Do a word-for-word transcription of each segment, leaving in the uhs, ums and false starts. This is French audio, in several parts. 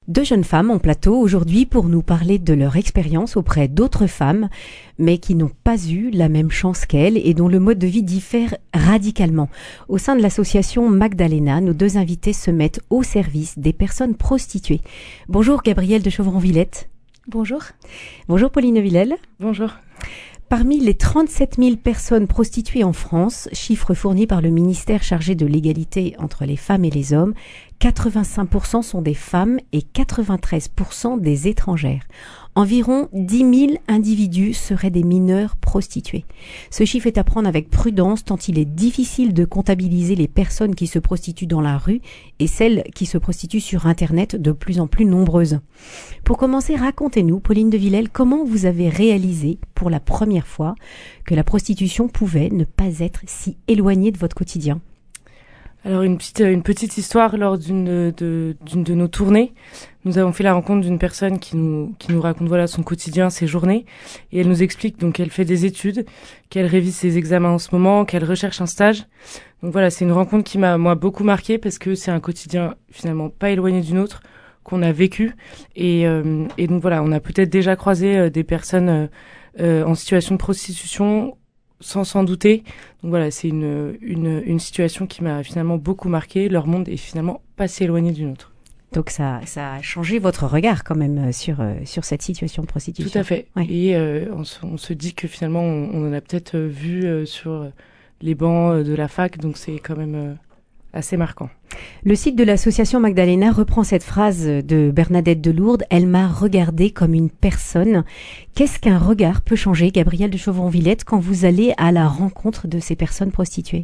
Deux jeunes femmes en plateau aujourd'hui pour nous parler de leur expérience auprès d'autres femmes, mais qui n'ont pas eu la même chance qu'elles et dont le mode de vie diffère radicalement. Au sein de l'association Magdalena, nos deux invités se mettent au service des personnes prostituées. Bonjour Gabrielle de Chauvron-Villette. Bonjour. Bonjour Pauline Villel. Bonjour. Parmi les trente-sept mille personnes prostituées en France, chiffre fourni par le ministère chargé de l'égalité entre les femmes et les hommes, quatre-vingt-cinq pour cent sont des femmes et quatre-vingt-treize pour cent des étrangères. Environ dix mille individus seraient des mineurs prostitués. Ce chiffre est à prendre avec prudence tant il est difficile de comptabiliser les personnes qui se prostituent dans la rue et celles qui se prostituent sur Internet, de plus en plus nombreuses. Pour commencer, racontez-nous, Pauline de Villel, comment vous avez réalisé pour la première fois que la prostitution pouvait ne pas être si éloignée de votre quotidien? Alors une petite une petite histoire lors d'une de d'une de nos tournées, nous avons fait la rencontre d'une personne qui nous qui nous raconte voilà son quotidien, ses journées, et elle nous explique donc qu'elle fait des études, qu'elle révise ses examens en ce moment, qu'elle recherche un stage. Donc voilà, c'est une rencontre qui m'a moi beaucoup marquée parce que c'est un quotidien finalement pas éloigné du nôtre qu'on a vécu et euh, et donc voilà, on a peut-être déjà croisé euh, des personnes euh, euh, en situation de prostitution sans s'en douter. Donc voilà, c'est une, une, une situation qui m'a finalement beaucoup marquée. Leur monde est finalement pas si éloigné du nôtre. Donc ça, ça a changé votre regard quand même sur, sur cette situation de prostitution. Tout à fait. Ouais. Et euh, on, se, on se dit que finalement, on, on en a peut-être vu euh, sur les bancs de la fac, donc c'est quand même euh, assez marquant. Le site de l'association Magdalena reprend cette phrase de Bernadette de Lourdes. Elle m'a regardée comme une personne. Qu'est-ce qu'un regard peut changer, Gabrielle de Chauvron-Villette, quand vous allez à la rencontre de ces personnes prostituées?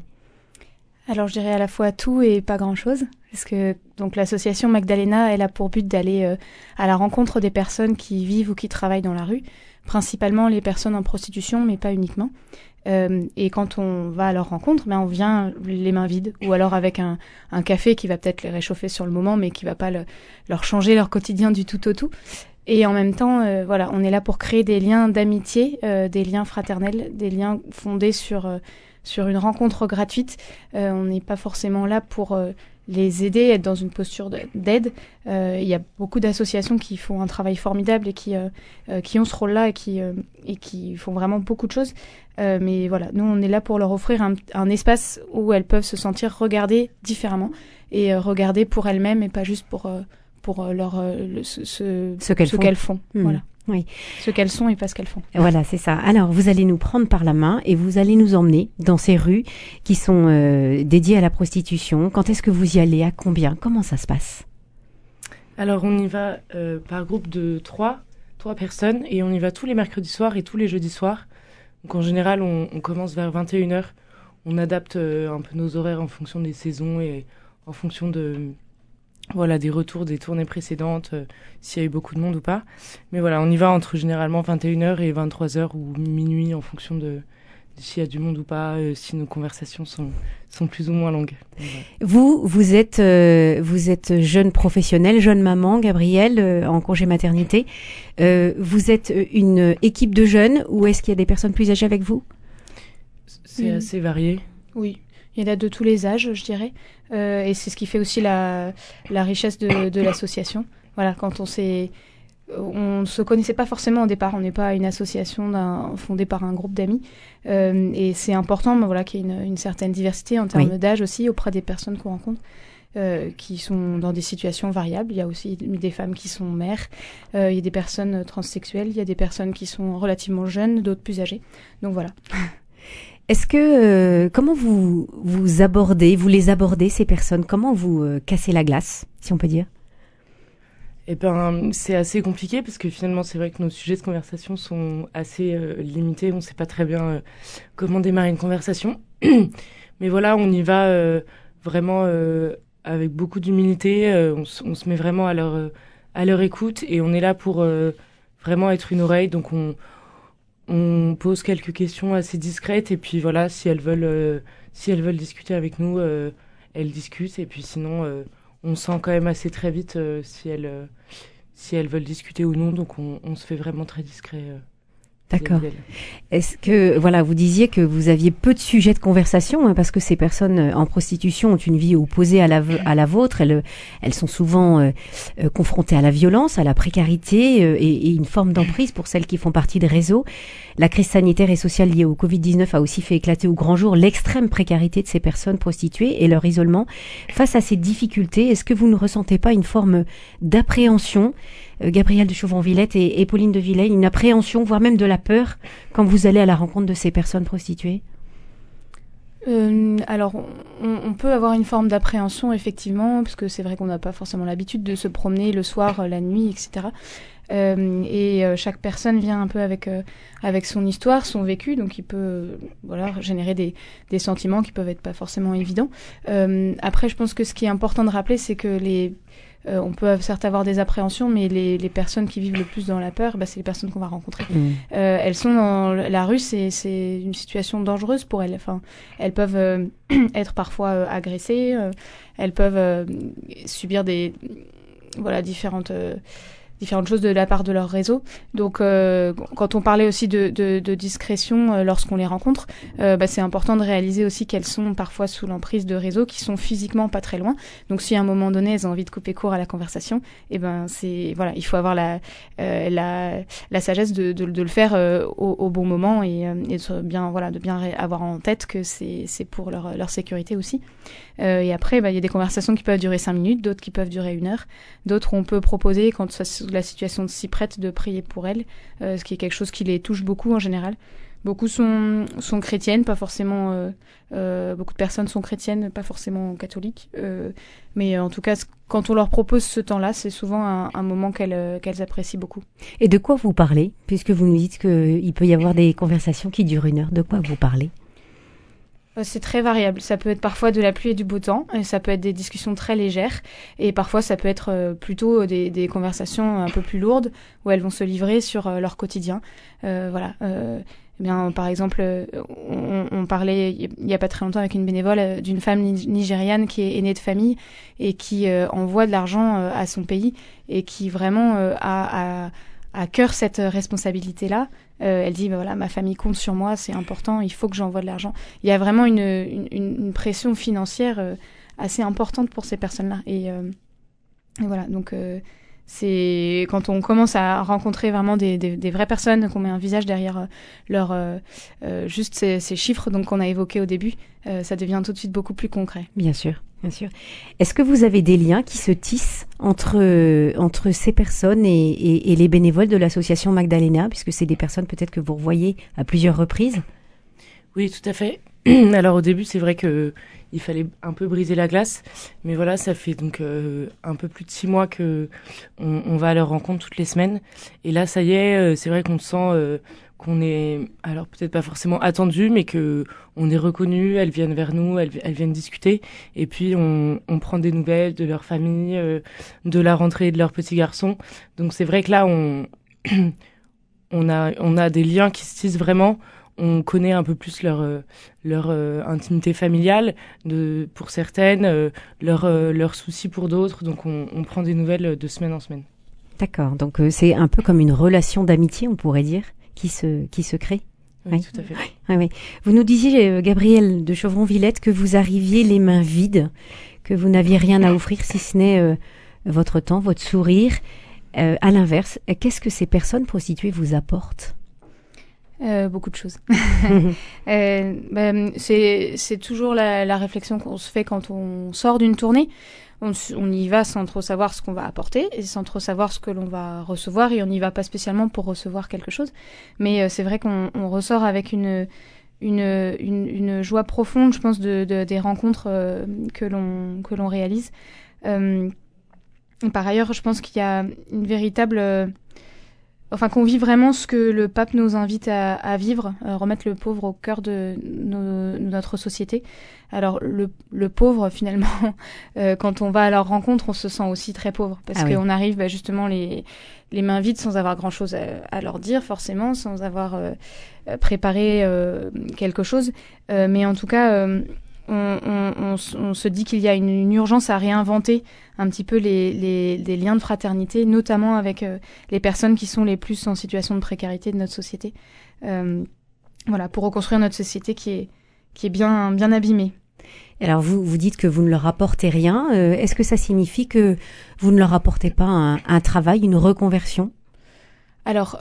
Alors je dirais à la fois tout et pas grand-chose, parce que donc l'association Magdalena, elle a pour but d'aller euh, à la rencontre des personnes qui vivent ou qui travaillent dans la rue, principalement les personnes en prostitution, mais pas uniquement. Euh, et quand on va à leur rencontre, ben on vient les mains vides, ou alors avec un, un café qui va peut-être les réchauffer sur le moment, mais qui va pas le, leur changer leur quotidien du tout au tout. Et en même temps, euh, voilà, on est là pour créer des liens d'amitié, euh, des liens fraternels, des liens fondés sur euh, sur une rencontre gratuite. Euh, on n'est pas forcément là pour euh, les aider, être dans une posture d'aide. Euh, il y a beaucoup d'associations qui font un travail formidable et qui euh, euh, qui ont ce rôle-là et qui euh, et qui font vraiment beaucoup de choses. Euh, mais voilà, nous on est là pour leur offrir un, un espace où elles peuvent se sentir regardées différemment et euh, regardées pour elles-mêmes et pas juste pour euh, pour leur euh, le, ce, ce, ce qu'elles ce font. Qu'elles font. Mmh. Voilà. Oui. Ce qu'elles sont et pas ce qu'elles font. Voilà, c'est ça. Alors, vous allez nous prendre par la main et vous allez nous emmener dans ces rues qui sont euh, dédiées à la prostitution. Quand est-ce que vous y allez? À combien? Comment ça se passe? Alors, on y va euh, par groupe de trois, trois personnes et on y va tous les mercredis soirs et tous les jeudis soirs. Donc, en général, on, on commence vers vingt et une heures. On adapte euh, un peu nos horaires en fonction des saisons et en fonction de... Voilà, des retours des tournées précédentes, euh, s'il y a eu beaucoup de monde ou pas. Mais voilà, on y va entre généralement vingt et une heures et vingt-trois heures ou minuit en fonction de, de s'il y a du monde ou pas, euh, si nos conversations sont, sont plus ou moins longues. Voilà. Vous, vous êtes, euh, vous êtes jeune professionnelle, jeune maman, Gabrielle, euh, en congé maternité. Euh, vous êtes une équipe de jeunes ou est-ce qu'il y a des personnes plus âgées avec vous? C'est mmh. assez varié. Oui. Il y en a de tous les âges, je dirais. Euh, et c'est ce qui fait aussi la, la richesse de, de l'association. Voilà, quand on s'est... On ne se connaissait pas forcément au départ. On n'est pas une association d'un, fondée par un groupe d'amis. Euh, et c'est important ben voilà, qu'il y ait une, une certaine diversité en termes oui. d'âge aussi auprès des personnes qu'on rencontre. Euh, qui sont dans des situations variables. Il y a aussi des femmes qui sont mères, euh, il y a des personnes transsexuelles, il y a des personnes qui sont relativement jeunes, d'autres plus âgées. Donc voilà. Est-ce que euh, comment vous vous abordez, vous les abordez ces personnes? Comment vous euh, cassez la glace, si on peut dire? Eh ben, c'est assez compliqué parce que finalement, c'est vrai que nos sujets de conversation sont assez euh, limités. On ne sait pas très bien euh, comment démarrer une conversation, mais voilà, on y va euh, vraiment euh, avec beaucoup d'humilité. Euh, on, on se met vraiment à leur euh, à leur écoute et on est là pour euh, vraiment être une oreille. Donc on On pose quelques questions assez discrètes et puis voilà, si elles veulent, euh, si elles veulent discuter avec nous, euh, elles discutent et puis sinon, euh, on sent quand même assez très vite euh, si elles, euh, si elles veulent discuter ou non, donc on, on se fait vraiment très discret. Euh. D'accord. Est-ce que, voilà, vous disiez que vous aviez peu de sujets de conversation, hein, parce que ces personnes en prostitution ont une vie opposée à la, à la vôtre. Elles, elles sont souvent euh, euh, confrontées à la violence, à la précarité euh, et, et une forme d'emprise pour celles qui font partie des réseaux. La crise sanitaire et sociale liée au covid dix-neuf a aussi fait éclater au grand jour l'extrême précarité de ces personnes prostituées et leur isolement. Face à ces difficultés, est-ce que vous ne ressentez pas une forme d'appréhension, euh, Gabrielle de Chauvron-Villette et, et Pauline de Villèle, une appréhension, voire même de la peur quand vous allez à la rencontre de ces personnes prostituées? Euh, alors, on, on peut avoir une forme d'appréhension, effectivement, parce que c'est vrai qu'on n'a pas forcément l'habitude de se promener le soir, la nuit, et cetera. Euh, et euh, chaque personne vient un peu avec euh, avec son histoire, son vécu, donc il peut euh, voilà générer des des sentiments qui peuvent être pas forcément évidents. Euh, après, je pense que ce qui est important de rappeler, c'est que les Euh, on peut certes avoir des appréhensions, mais les, les personnes qui vivent le plus dans la peur, bah, c'est les personnes qu'on va rencontrer. Mmh. Euh, elles sont dans la rue, c'est, c'est une situation dangereuse pour elles. Enfin, elles peuvent euh, être parfois euh, agressées, euh, elles peuvent euh, subir des voilà différentes euh, différentes choses de la part de leur réseau. Donc, euh, quand on parlait aussi de, de, de discrétion euh, lorsqu'on les rencontre, euh, bah, c'est important de réaliser aussi qu'elles sont parfois sous l'emprise de réseaux qui sont physiquement pas très loin. Donc, si à un moment donné, elles ont envie de couper court à la conversation, eh ben, c'est, voilà, il faut avoir la, euh, la, la sagesse de, de, de le faire euh, au, au bon moment et, euh, et de bien, voilà, de bien avoir en tête que c'est, c'est pour leur, leur sécurité aussi. Euh, et après, bah, il y a des conversations qui peuvent durer cinq minutes, d'autres qui peuvent durer une heure, d'autres on peut proposer quand ça, la situation s'y prête de prier pour elles, euh, ce qui est quelque chose qui les touche beaucoup en général. Beaucoup sont, sont chrétiennes, pas forcément. Euh, euh, beaucoup de personnes sont chrétiennes, pas forcément catholiques. Euh, mais en tout cas, quand on leur propose ce temps-là, c'est souvent un, un moment qu'elles, qu'elles apprécient beaucoup. Et de quoi vous parlez, puisque vous nous dites qu'il peut y avoir des conversations qui durent une heure? De quoi vous parlez? C'est très variable. Ça peut être parfois de la pluie et du beau temps, et ça peut être des discussions très légères, et parfois ça peut être euh, plutôt des, des conversations un peu plus lourdes, où elles vont se livrer sur euh, leur quotidien. Euh, voilà. Euh, eh bien, par exemple, on, on parlait il n'y a pas très longtemps avec une bénévole euh, d'une femme nigériane qui est aînée de famille et qui euh, envoie de l'argent euh, à son pays et qui vraiment euh, a... a à cœur cette responsabilité-là. Euh, elle dit, bah voilà, ma famille compte sur moi, c'est important, il faut que j'envoie de l'argent. Il y a vraiment une, une, une pression financière euh, assez importante pour ces personnes-là. Et, euh, et voilà, donc euh, c'est quand on commence à rencontrer vraiment des, des, des vraies personnes, qu'on met un visage derrière euh, leur euh, euh, juste ces, ces chiffres donc qu'on a évoqués au début, euh, ça devient tout de suite beaucoup plus concret. Bien sûr. Bien sûr. Est-ce que vous avez des liens qui se tissent entre, euh, entre ces personnes et, et, et les bénévoles de l'association Magdalena, puisque c'est des personnes peut-être que vous revoyez à plusieurs reprises? Oui, tout à fait. Alors au début, c'est vrai que il fallait un peu briser la glace, mais voilà, ça fait donc euh, un peu plus de six mois que on, on va à leur rencontre toutes les semaines, et là, ça y est, euh, c'est vrai qu'on sent euh, qu'on est, alors peut-être pas forcément attendu, mais que on est reconnu. Elles viennent vers nous, elles, elles viennent discuter, et puis on, on prend des nouvelles de leur famille, euh, de la rentrée de leurs petits garçons. Donc c'est vrai que là, on on a on a des liens qui se tissent vraiment. On connaît un peu plus leur euh, leur euh, intimité familiale de pour certaines, euh, leurs euh, leurs soucis pour d'autres. Donc on, on prend des nouvelles de semaine en semaine. D'accord. Donc euh, c'est un peu comme une relation d'amitié, on pourrait dire, qui se qui se crée. Oui, oui, tout à fait. Oui, oui. Vous nous disiez, euh, Gabrielle de Chauvron-Villette, que vous arriviez les mains vides, que vous n'aviez rien à offrir si ce n'est euh, votre temps, votre sourire. Euh, à l'inverse, qu'est-ce que ces personnes prostituées vous apportent? Euh, beaucoup de choses. euh, ben, c'est, c'est toujours la, la réflexion qu'on se fait quand on sort d'une tournée. On, on y va sans trop savoir ce qu'on va apporter et sans trop savoir ce que l'on va recevoir, et on n'y va pas spécialement pour recevoir quelque chose. Mais euh, c'est vrai qu'on on ressort avec une, une, une, une joie profonde, je pense, de, de, des rencontres euh, que l'on, que l'on réalise. Euh, par ailleurs, je pense qu'il y a une véritable... Euh, Enfin, qu'on vit vraiment ce que le pape nous invite à, à vivre, euh, remettre le pauvre au cœur de nos, notre société. Alors, le, le pauvre, finalement, euh, quand on va à leur rencontre, on se sent aussi très pauvre, parce ah qu'on oui. arrive bah, justement les, les mains vides, sans avoir grand-chose à, à leur dire, forcément, sans avoir euh, préparé euh, quelque chose. Euh, mais en tout cas... Euh, On, on, on, on se dit qu'il y a une, une urgence à réinventer un petit peu les, les, les liens de fraternité, notamment avec euh, les personnes qui sont les plus en situation de précarité de notre société. euh, voilà, pour reconstruire notre société qui est, qui est bien, bien abîmée. Alors vous, vous dites que vous ne leur apportez rien. Euh, est-ce que ça signifie que vous ne leur apportez pas un, un travail, une reconversion ? Alors,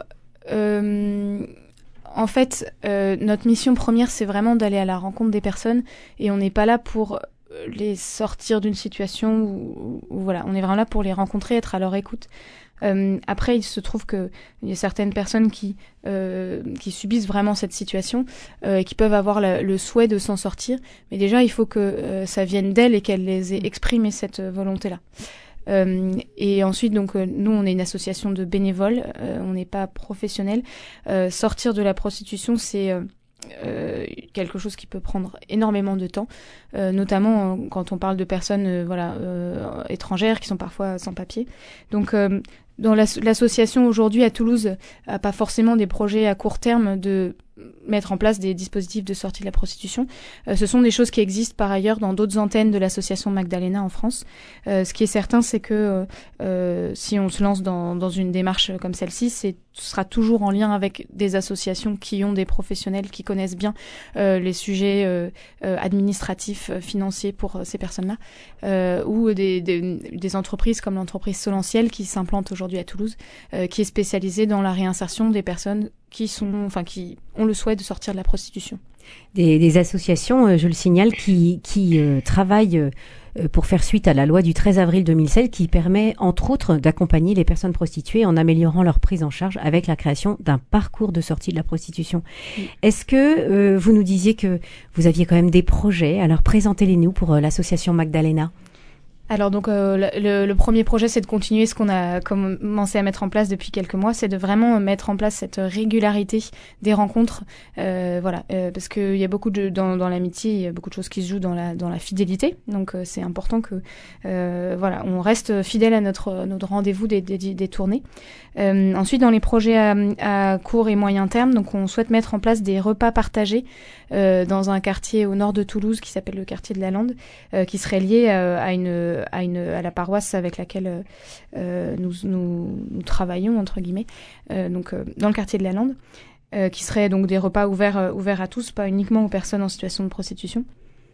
euh, en fait, euh, notre mission première, c'est vraiment d'aller à la rencontre des personnes et on n'est pas là pour les sortir d'une situation où, où voilà, on est vraiment là pour les rencontrer, être à leur écoute. Euh, après, il se trouve que il y a certaines personnes qui euh, qui subissent vraiment cette situation euh, et qui peuvent avoir la, le souhait de s'en sortir, mais déjà il faut que euh, ça vienne d'elles et qu'elles les aient exprimé cette volonté-là. Euh, et ensuite, donc euh, nous, on est une association de bénévoles, euh, on n'est pas professionnels. Euh, sortir de la prostitution, c'est euh, Euh, quelque chose qui peut prendre énormément de temps, euh, notamment euh, quand on parle de personnes euh, voilà euh, étrangères qui sont parfois sans papier. Donc euh, dans l'as- l'association aujourd'hui à Toulouse a pas forcément des projets à court terme de mettre en place des dispositifs de sortie de la prostitution. Euh, ce sont des choses qui existent par ailleurs dans d'autres antennes de l'association Magdalena en France. Euh, ce qui est certain, c'est que euh, si on se lance dans, dans une démarche comme celle-ci, c'est ce sera toujours en lien avec des associations qui ont des professionnels qui connaissent bien euh, les sujets euh, euh, administratifs, euh, financiers pour euh, ces personnes-là, euh, ou des, des, des entreprises comme l'entreprise Solentiel qui s'implante aujourd'hui à Toulouse, euh, qui est spécialisée dans la réinsertion des personnes qui sont, enfin, qui ont le souhait de sortir de la prostitution. Des, des associations, euh, je le signale, qui, qui euh, travaillent euh, pour faire suite à la loi du treize avril deux mille seize qui permet, entre autres, d'accompagner les personnes prostituées en améliorant leur prise en charge avec la création d'un parcours de sortie de la prostitution. Oui. Est-ce que euh, vous nous disiez que vous aviez quand même des projets? Alors, présentez-les-nous pour euh, l'association Magdalena. Alors donc euh, le, le premier projet, c'est de continuer ce qu'on a commencé à mettre en place depuis quelques mois, c'est de vraiment mettre en place cette régularité des rencontres, euh, voilà, euh, parce que il y a beaucoup de dans, dans l'amitié, il y a beaucoup de choses qui se jouent dans la dans la fidélité, donc euh, c'est important que euh, voilà, on reste fidèle à notre notre rendez-vous des des, des tournées. Euh, ensuite, dans les projets à, à court et moyen terme, donc on souhaite mettre en place des repas partagés euh, dans un quartier au nord de Toulouse qui s'appelle le quartier de la Lande, euh, qui serait lié euh, à une à une à la paroisse avec laquelle euh, nous, nous nous travaillons entre guillemets, euh, donc euh, dans le quartier de la Lande, euh, qui seraient donc des repas ouverts euh, ouverts à tous, pas uniquement aux personnes en situation de prostitution.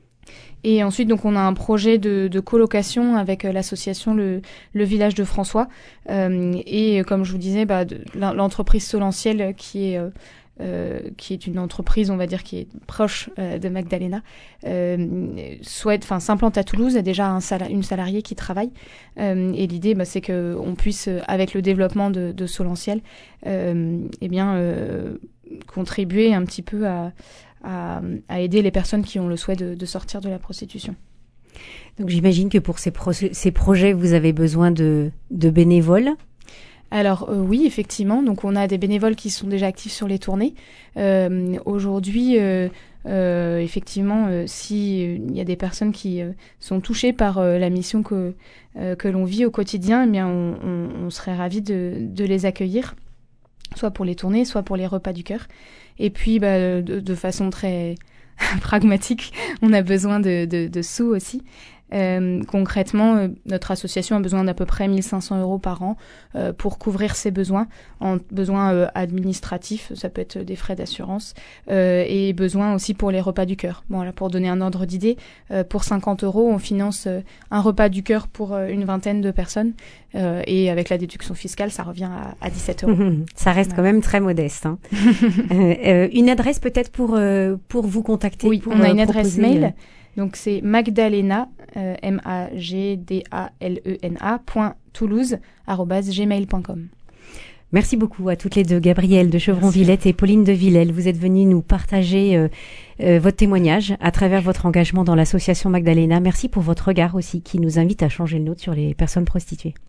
Et ensuite, donc, on a un projet de, de colocation avec euh, l'association le, le Village de François. Euh, et comme je vous disais, bah, de, l'entreprise Solentiel, qui est, euh, euh, qui est une entreprise, on va dire, qui est proche euh, de Magdalena, euh, souhaite, enfin, s'implante à Toulouse, a déjà un sal- une salariée qui travaille. Euh, et l'idée, bah, c'est qu'on puisse, avec le développement de, de Solentiel, euh, eh bien, euh, contribuer un petit peu à À, à aider les personnes qui ont le souhait de, de sortir de la prostitution. Donc j'imagine que pour ces, pro- ces projets, vous avez besoin de, de bénévoles. Alors euh, oui, effectivement. Donc on a des bénévoles qui sont déjà actifs sur les tournées. Euh, aujourd'hui, euh, euh, effectivement, euh, si il y a des personnes qui euh, sont touchées par euh, la mission que euh, que l'on vit au quotidien, eh bien on, on, on serait ravis de, de les accueillir, soit pour les tournées, soit pour les repas du cœur. Et puis, bah, de, de façon très pragmatique, on a besoin de, de, de sous aussi. Euh, concrètement, euh, notre association a besoin d'à peu près mille cinq cents euros par an euh, pour couvrir ses besoins, en besoins euh, administratifs, ça peut être des frais d'assurance, euh, et besoins aussi pour les repas du cœur. Bon, là, pour donner un ordre d'idée, euh, pour cinquante euros, on finance euh, un repas du cœur pour euh, une vingtaine de personnes, euh, et avec la déduction fiscale, ça revient à, à dix-sept euros. Ça reste ouais. quand même très modeste. Hein. euh, euh, une adresse peut-être pour euh, pour vous contacter. Oui, pour, on a une euh, adresse proposer, mail. Euh... Donc c'est Magdalena, euh, M A G D A L E N A, point Toulouse, arobase gmail point com. Merci beaucoup à toutes les deux, Gabrielle de Chevron-Villette et Pauline de Villèle. Vous êtes venues nous partager euh, euh, votre témoignage à travers votre engagement dans l'association Magdalena. Merci pour votre regard aussi qui nous invite à changer le nôtre sur les personnes prostituées.